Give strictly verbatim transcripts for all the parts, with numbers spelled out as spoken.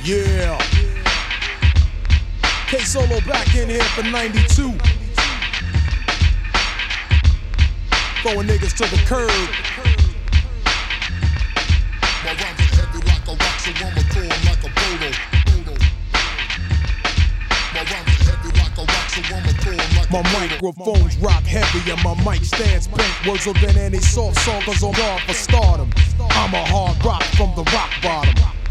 Yeah. K-Solo back in here for ninety-two. Throwing niggas to the curb. My rhymes are heavy like a rock, so I'ma throw 'em like a bodo. My rhymes are heavy like a rock, so I'ma throw 'em like a My bodo. microphones rock heavy and my mic stands bent. Words than any soft song cause I'm on for stardom. I'm a hard rock from the rock bottom.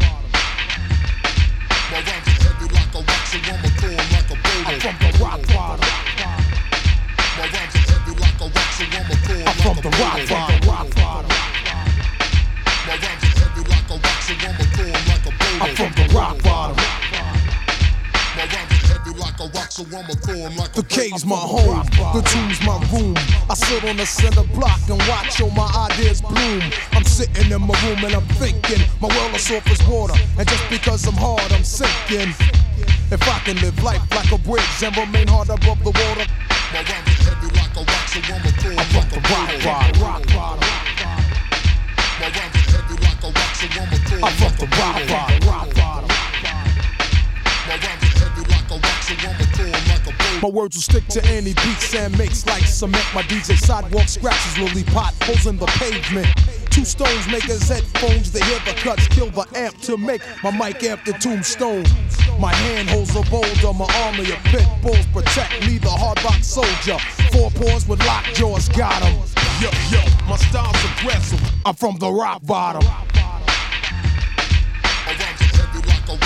My rhymes are heavy like a rock, so I'ma throw 'em like a bodo. I'm from the rock bottom. My rhymes are heavy like a rock, so I'ma throw 'em I'm like from a the bodo. rock bottom. My rhymes are heavy like a rock, so I'ma throw 'em like a bodo. I'm from the rock bottom. My rhymes are heavy like a rock, so I'ma throw 'em like a The bodo. cave's my home, the two's my room. I sit on the center block and watch all my ideas bloom. I'm sitting in my room and I'm thinking, my world is soft as water, and just because I'm hard, I'm sinking. If I can live life like a bridge and remain hard above the water. My rhymes are heavy like a rock, so I'ma throw 'em I'm from like the a rock bodo. bottom. Rock bottom. My rhymes are heavy like a rock, so I'ma throw 'em I'm from like the a rock bodo. bottom. Rock bottom. My rhymes are heavy like a rock, so I'ma throw 'em like a bodo. My words will stick to any beats and mix like cement. My D J sidewalk scratches lily potholes in the pavement. Two stones make his headphones, they hear the cuts, kill the amp to make my mic amp the tombstone. My hand holds a boulder, my army of pit bulls protect me, the hard rock soldier. Four paws with locked jaws, got 'em. Yo, yo, my style's aggressive, I'm from the rock bottom.